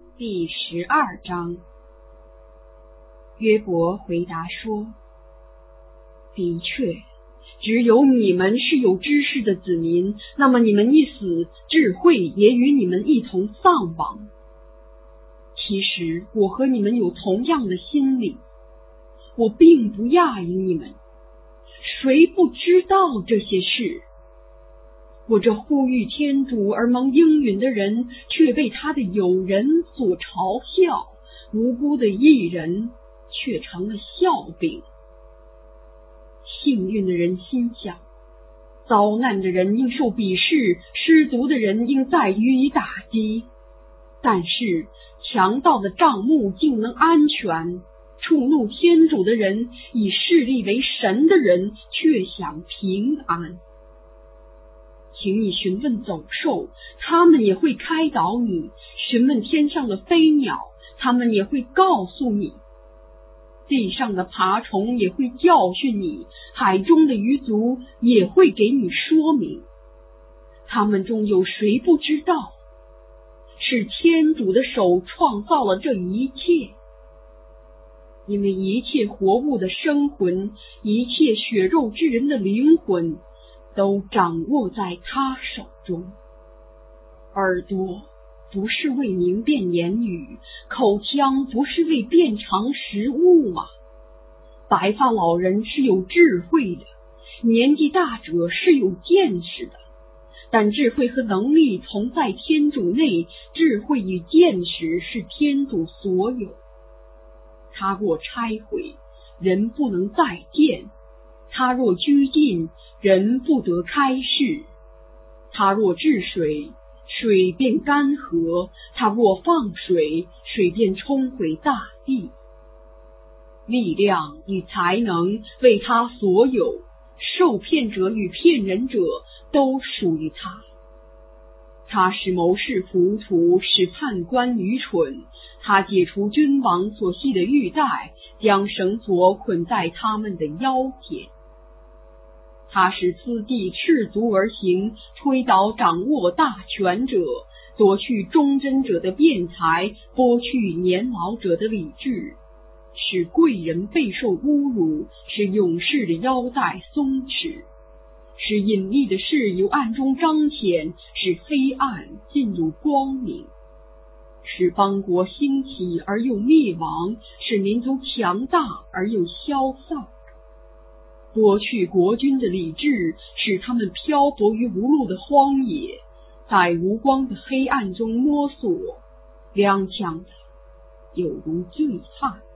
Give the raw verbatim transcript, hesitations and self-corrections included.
第十二章。约伯回答说：的确，只有你们是有知识的子民，那么你们一死，智慧也与你们一同丧亡。其实我和你们有同样的心理，我并不讶异你们，谁不知道这些事？我这呼吁天主而蒙应允的人，却被他的友人所嘲笑，无辜的义人却成了笑柄。幸运的人心想，遭难的人应受鄙视，失足的人应再予以打击。但是强盗的帐幕竟能安全，触怒天主的人，以势力为神的人却享平安。请你询问走兽，他们也会开导你；询问天上的飞鸟，他们也会告诉你；地上的爬虫也会教训你，海中的鱼族也会给你说明。他们中有谁不知道，是天主的手创造了这一切？因为一切活物的生魂，一切血肉之人的灵魂，都掌握在他手中。耳朵不是为明辨言语，口腔不是为辨尝食物吗？白发老人是有智慧的，年纪大者是有见识的，但智慧和能力同在天主内，智慧与见识是天主所有。他若拆毁，人不能再见；他若拘禁，人不得开释；他若治水，水便干涸；他若放水，水便冲毁大地。力量与才能为他所有，受骗者与骗人者都属于他。他使谋士糊涂，使判官愚蠢。他解除君王所系的玉带，将绳索捆在他们的腰间。他使此地赤足而行，推倒掌握大权者，夺去忠贞者的辩才，剥去年老者的理智，使贵人备受侮辱，使勇士的腰带松弛，使隐秘的事由暗中彰显，使黑暗进入光明，使邦国兴起而又灭亡，使民族强大而又消散，夺去国君的理智，使他们漂泊于无路的荒野，在无光的黑暗中摸索，踉跄的有如醉汉。